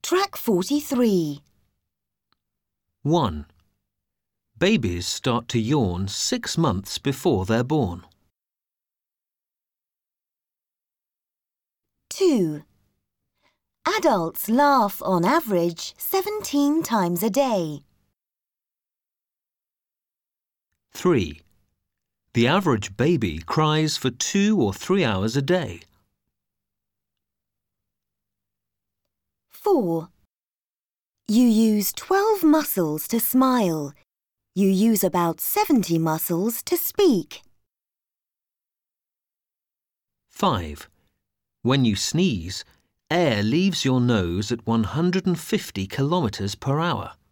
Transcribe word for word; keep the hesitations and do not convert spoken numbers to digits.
Track forty-three. one. Babies start to yawn six months before they're born. two. Adults laugh on average seventeen times a day. three. The average baby cries for two or three hours a day. four. You use twelve muscles to smile. You use about seventy muscles to speak. five. When you sneeze, air leaves your nose at one hundred fifty kilometers per hour.